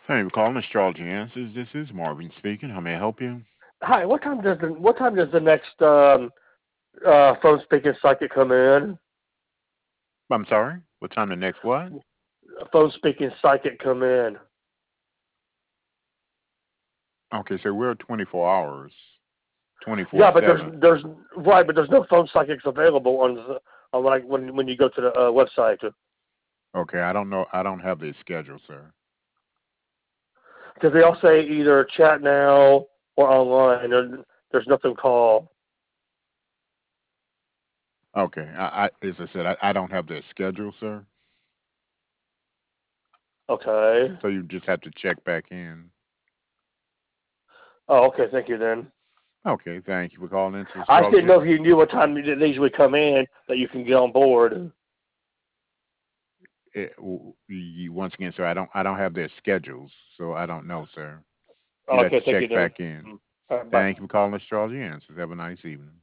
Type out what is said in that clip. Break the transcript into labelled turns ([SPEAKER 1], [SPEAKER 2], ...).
[SPEAKER 1] Thank you for calling Astrology Answers. This is Marvin speaking. How may I help you?
[SPEAKER 2] Hi, what time does the next phone speaking psychic come in?
[SPEAKER 1] I'm sorry. What time the next what?
[SPEAKER 2] Phone speaking psychic come in.
[SPEAKER 1] Okay, so we're 24 hours,
[SPEAKER 2] Yeah, but
[SPEAKER 1] 24/7.
[SPEAKER 2] there's right, but there's no phone psychics available on like when you go to the website
[SPEAKER 1] Okay, I don't know. I don't have the schedule, sir.
[SPEAKER 2] because they all say either chat now or online. There's nothing call.
[SPEAKER 1] Okay, as I said, I don't have the schedule, sir.
[SPEAKER 2] Okay.
[SPEAKER 1] So you just have to check back in.
[SPEAKER 2] Oh, okay. Thank you then.
[SPEAKER 1] Okay, thank you for calling into
[SPEAKER 2] I just didn't
[SPEAKER 1] Astrology.
[SPEAKER 2] know if you knew what time they usually come in that you can get on board.
[SPEAKER 1] Once again, sir, I don't have their schedules, so I don't know, sir. You'd have
[SPEAKER 2] Okay.
[SPEAKER 1] to
[SPEAKER 2] Thank you
[SPEAKER 1] check
[SPEAKER 2] then.
[SPEAKER 1] back in.
[SPEAKER 2] All right, bye.
[SPEAKER 1] Thank you for calling Astrology Answers. Have a nice evening.